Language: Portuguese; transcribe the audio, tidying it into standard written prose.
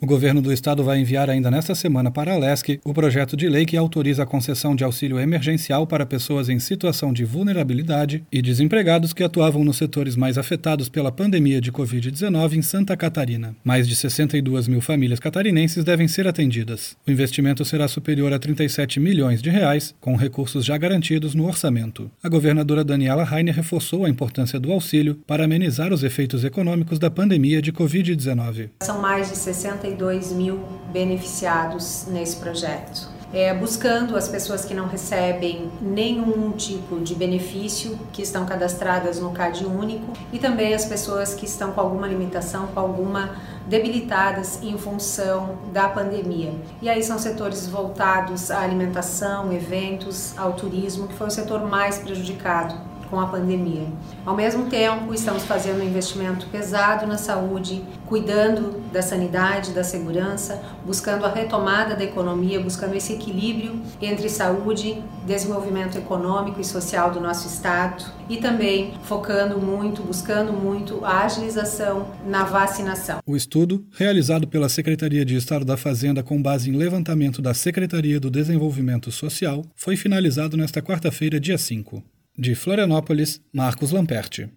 O governo do estado vai enviar ainda nesta semana para a Alesc o projeto de lei que autoriza a concessão de auxílio emergencial para pessoas em situação de vulnerabilidade e desempregados que atuavam nos setores mais afetados pela pandemia de Covid-19 em Santa Catarina. Mais de 62 mil famílias catarinenses devem ser atendidas. O investimento será superior a 37 milhões de reais, com recursos já garantidos no orçamento. A governadora Daniela Rainer reforçou a importância do auxílio para amenizar os efeitos econômicos da pandemia de Covid-19. São mais de 62 mil beneficiados nesse projeto. Buscando as pessoas que não recebem nenhum tipo de benefício, que estão cadastradas no CAD único, e também as pessoas que estão com alguma limitação, com alguma debilitadas em função da pandemia. E aí são setores voltados à alimentação, eventos, ao turismo, que foi o setor mais prejudicado com a pandemia. Ao mesmo tempo, estamos fazendo um investimento pesado na saúde, cuidando da sanidade, da segurança, buscando a retomada da economia, buscando esse equilíbrio entre saúde, desenvolvimento econômico e social do nosso estado e também focando muito, buscando muito a agilização na vacinação. O estudo, realizado pela Secretaria de Estado da Fazenda com base em levantamento da Secretaria do Desenvolvimento Social, foi finalizado nesta quarta-feira, dia 5. De Florianópolis, Marcos Lamperti.